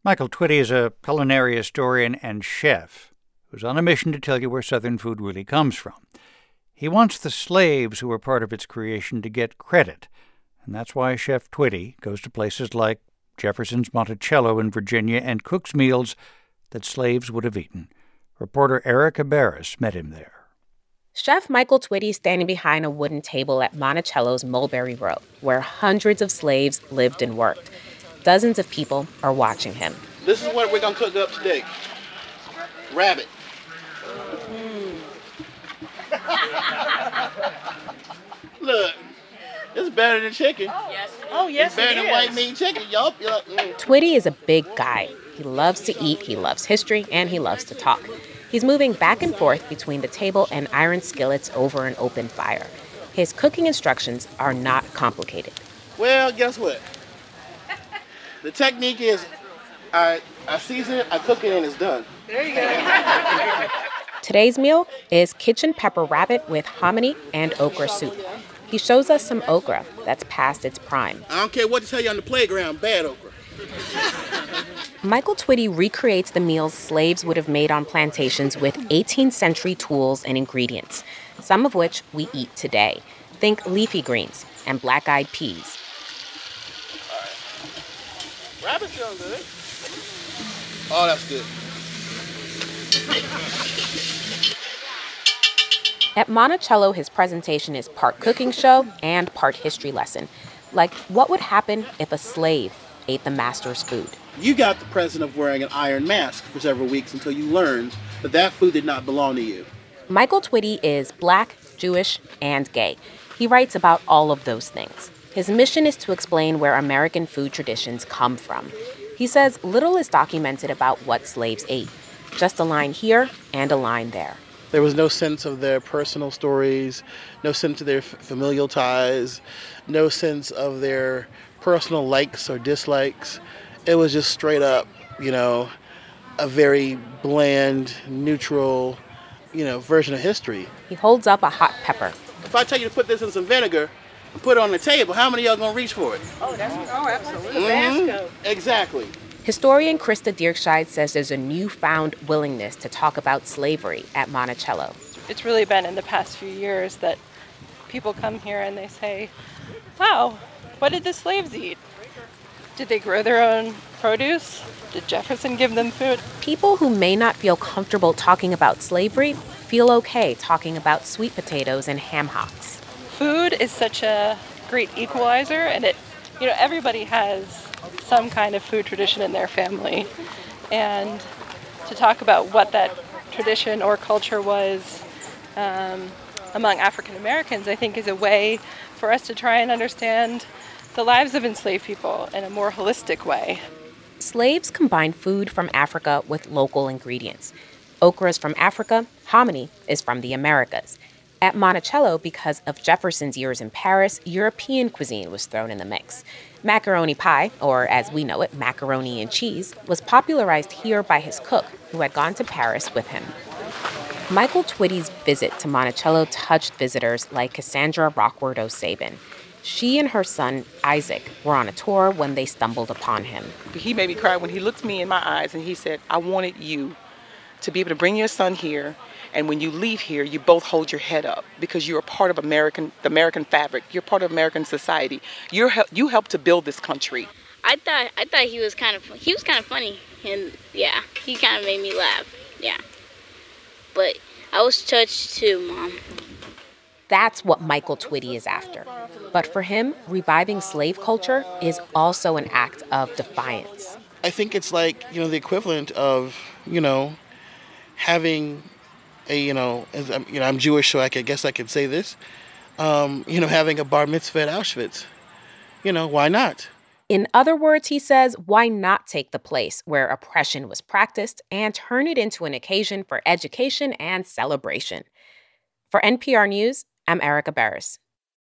Michael Twitty is a culinary historian and chef who's on a mission to tell you where Southern food really comes from. He wants the slaves who were part of its creation to get credit, and that's why Chef Twitty goes to places like Jefferson's Monticello in Virginia and cooks meals that slaves would have eaten. Reporter Erica Barris met him there. Chef Michael Twitty is standing behind a wooden table at Monticello's Mulberry Row, where hundreds of slaves lived and worked. Dozens of people are watching him. This is what we're going to cook up today. Rabbit. Look, it's better than chicken. Oh, yes, it's better than white meat chicken. Yup. Twitty is a big guy. He loves to eat, he loves history, and he loves to talk. He's moving back and forth between the table and iron skillets over an open fire. His cooking instructions are not complicated. Well, guess what? The technique is I season it, I cook it, and it's done. There you go. Today's meal is kitchen pepper rabbit with hominy and okra soup. He shows us some okra that's past its prime. I don't care what to tell you on the playground, bad okra. Michael Twitty recreates the meals slaves would have made on plantations with 18th century tools and ingredients, some of which we eat today. Think leafy greens and black-eyed peas. Rabbit sounds good. Oh, that's good. At Monticello, his presentation is part cooking show and part history lesson. Like, what would happen if a slave ate the master's food? You got the present of wearing an iron mask for several weeks until you learned that that food did not belong to you. Michael Twitty is Black, Jewish, and gay. He writes about all of those things. His mission is to explain where American food traditions come from. He says little is documented about what slaves ate, just a line here and a line there. There was no sense of their personal stories, no sense of their familial ties, no sense of their personal likes or dislikes. It was just straight up, a very bland, neutral, version of history. He holds up a hot pepper. If I tell you to put this in some vinegar, put it on the table, how many of y'all gonna reach for it? Oh, absolutely. Tabasco. Exactly. Historian Krista Dierkscheid says there's a newfound willingness to talk about slavery at Monticello. It's really been in the past few years that people come here and they say, wow, what did the slaves eat? Did they grow their own produce? Did Jefferson give them food? People who may not feel comfortable talking about slavery feel okay talking about sweet potatoes and ham hocks. Food is such a great equalizer, and everybody has some kind of food tradition in their family. And to talk about what that tradition or culture was among African Americans, I think is a way for us to try and understand the lives of enslaved people in a more holistic way. Slaves combined food from Africa with local ingredients. Okra is from Africa, hominy is from the Americas. At Monticello, because of Jefferson's years in Paris, European cuisine was thrown in the mix. Macaroni pie, or as we know it, macaroni and cheese, was popularized here by his cook, who had gone to Paris with him. Michael Twitty's visit to Monticello touched visitors like Cassandra Rockwood-O'Sabin. She and her son, Isaac, were on a tour when they stumbled upon him. He made me cry when he looked me in my eyes and he said, I wanted you to be able to bring your son here, and when you leave here, you both hold your head up because you're a part of the American fabric. You're part of American society. You helped to build this country. I thought he was kind of funny, and yeah, he kind of made me laugh. Yeah, but I was touched too, Mom. That's what Michael Twitty is after. But for him, reviving slave culture is also an act of defiance. I think it's like, the equivalent of, having I'm Jewish, so I guess I could say this, having a bar mitzvah at Auschwitz. Why not? In other words, he says, why not take the place where oppression was practiced and turn it into an occasion for education and celebration? For NPR News, I'm Erica Barris.